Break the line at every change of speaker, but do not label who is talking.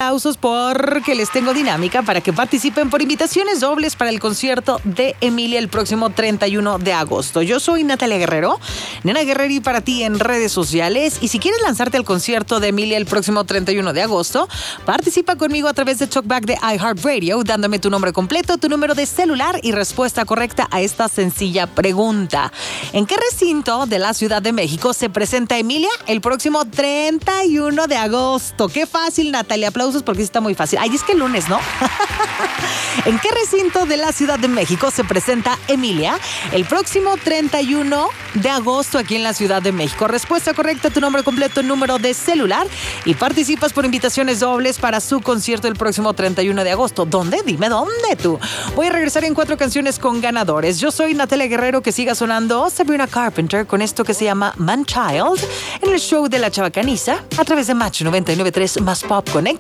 aplausos porque les tengo dinámica para que participen por invitaciones dobles para el concierto de Emilia el próximo 31 de agosto. Yo soy Natalia Guerrero, Nena Guerreri para ti en redes sociales. Y si quieres lanzarte al concierto de Emilia el próximo 31 de agosto, participa conmigo a través de Talkback de iHeartRadio, dándome tu nombre completo, tu número de celular y respuesta correcta a esta sencilla pregunta. ¿En qué recinto de la Ciudad de México se presenta Emilia el próximo 31 de agosto? Qué fácil, Natalia. Aplausos porque sí está muy fácil. Ay, es que el lunes, ¿no? ¿En qué recinto de la Ciudad de México se presenta Emilia el próximo 31 de agosto aquí en la Ciudad de México? Respuesta correcta, tu nombre completo, número de celular y participas por invitaciones dobles para su concierto el próximo 31 de agosto. ¿Dónde? Dime dónde tú. Voy a regresar en 4 canciones con ganadores. Yo soy Natalia Guerrero, que siga sonando Sabrina Carpenter con esto que se llama Man Child en el show de La Chavacaniza a través de Match 99.3 más Pop Connect.